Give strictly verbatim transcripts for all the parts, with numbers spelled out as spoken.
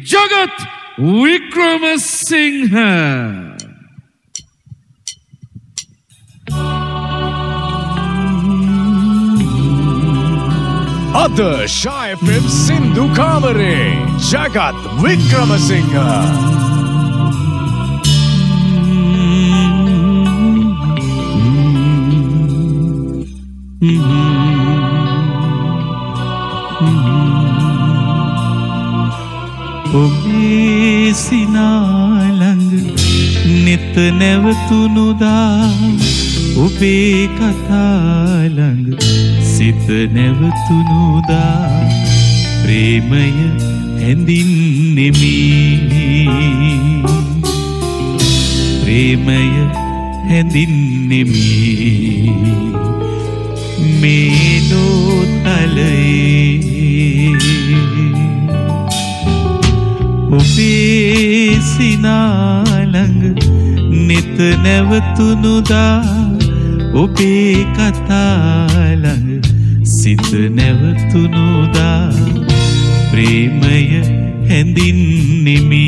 Jagat Wickramasinghe. Adarsh F M Sindhu Kamare Jagat Wickramasinghe. ඔබේ සිනාලඟ නිත නැවතුනුදා ඔබේ කතාලඟ සිත නැවතුනුදා ප්‍රේමය හැඳින්නෙමි ප්‍රේමය හැඳින්නෙමි මේ ලෝතලයේ ඔබේ සිනාලඟ නිත නැවතුනුදා ඔබේ කතාලඟ සිත නැවතුනුදා ප්‍රේමය හැඳින්නෙමි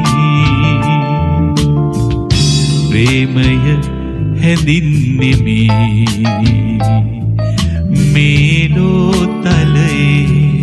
ප්‍රේමය හැඳින්නෙමි මේ ලෝතලයේ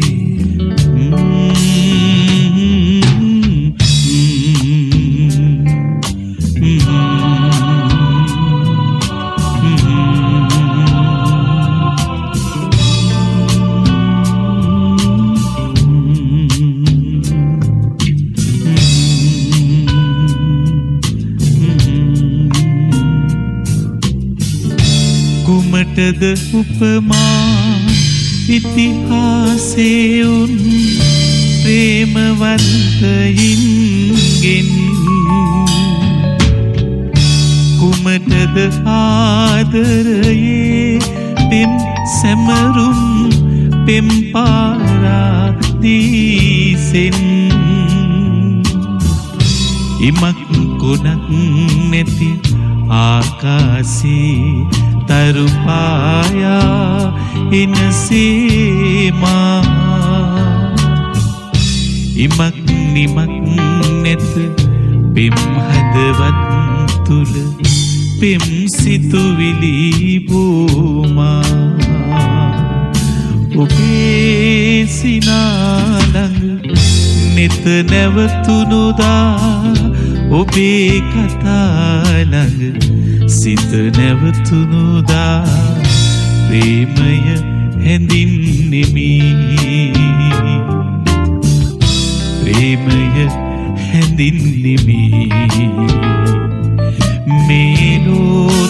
කුමටද උපමා ඉතිහාසයේ උන් ප්‍රේමවන්තයින්ගෙන් කුමටද ආදරයේ පෙම් සැමරුම් පෙම් පාරාදීසෙන් ඉමක් කොනක් නැති ආකාශේ තරුපායා එනසේමා ඉමක් නිමක් නැත පෙම් හදවත් තුල පෙම් සිතුවිලි බෝමා ඔබේ සිනාලඟ නිත නැවතුනුදා ඔබේ කතාලඟ සිත නැවතුනුදා ප්‍රේමය හැඳින්නෙමි ප්‍රේමය හැඳින්නෙමි මේ